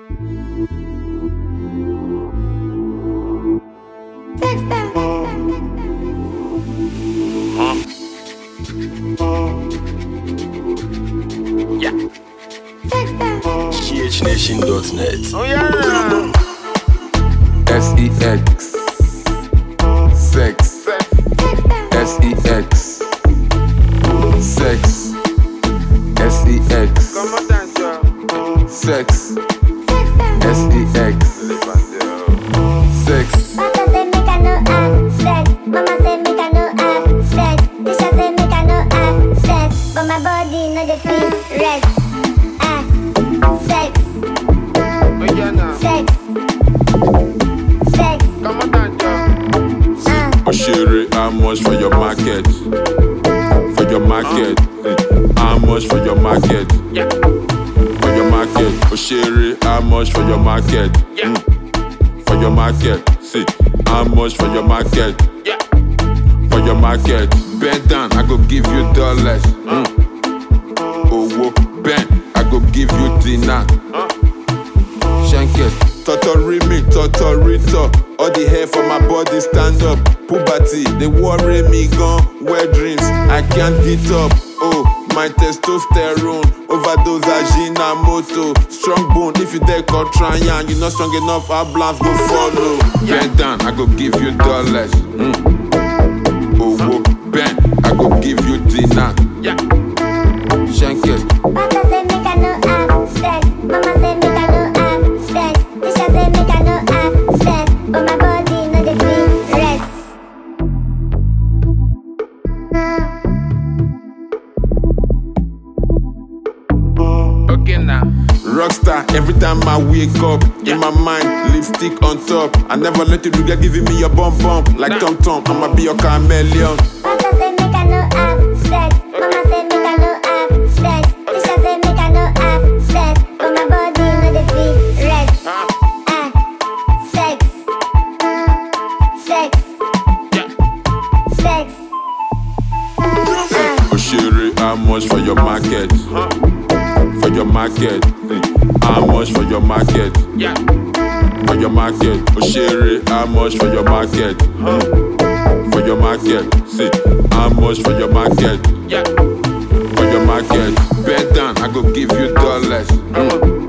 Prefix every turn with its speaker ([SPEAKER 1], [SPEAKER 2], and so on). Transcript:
[SPEAKER 1] Yeah. CHNation.net.
[SPEAKER 2] Oh yeah.
[SPEAKER 3] SEX. Sex. SEX. Sex. SEX.
[SPEAKER 2] Come on, dance, yo.
[SPEAKER 3] Sex. SEX. Sex.
[SPEAKER 4] Papa say make I no have sex. Mama say make I no have sex. Tisha say make I no have sex. But my body no dey feel rest. Sex.
[SPEAKER 2] Oh yeah, now.
[SPEAKER 4] Sex. Sex.
[SPEAKER 2] Come on, dance, yo.
[SPEAKER 3] Oshiri, how much for your market? For your market. How much for your market?
[SPEAKER 2] Yeah.
[SPEAKER 3] For your market. Oshiri, how much for your market?
[SPEAKER 2] Yeah.
[SPEAKER 3] For your market. See, how much for your market?
[SPEAKER 2] Yeah.
[SPEAKER 3] For your market. Bend down, I go give you dollars. Oh, whoa, bend, I go give you dinner. Shankers, Totorito. All the hair for my body stand up. Puberty, they worry me gone. Wear dreams, I can't get up. Oh, my testosterone overdose Ajinomoto. Strong bone, if you dare call Tryan, you not strong enough, our blast go follow. Bend down, I go give you dollars. Oh, whoa, bend, I go give you dinner.
[SPEAKER 2] Yeah.
[SPEAKER 3] Shankers,
[SPEAKER 4] Papa say make I no have sex. Mama say make I no have sex. Tisha say make I no have sex. But my body no dey feel rest.
[SPEAKER 2] Okay, now.
[SPEAKER 3] rockstar, every time I wake up, in my mind, lipstick on top. I never let you do that, giving me your bum like Tom Tom. I'ma be your chameleon.
[SPEAKER 4] Papa say make I no have sex. Mama say make I no have sex. Tisha say make I no have sex. But my body no dey feel rest. Sex. Sex.
[SPEAKER 2] Yeah.
[SPEAKER 4] Sex.
[SPEAKER 3] Oshiri, how much for your market? For your market. How much for your market?
[SPEAKER 2] Yeah.
[SPEAKER 3] For your market. Oshiri, how much for your market? For your market. See, how much for your market?
[SPEAKER 2] Yeah.
[SPEAKER 3] For your market. Bend down, I go give you dollars.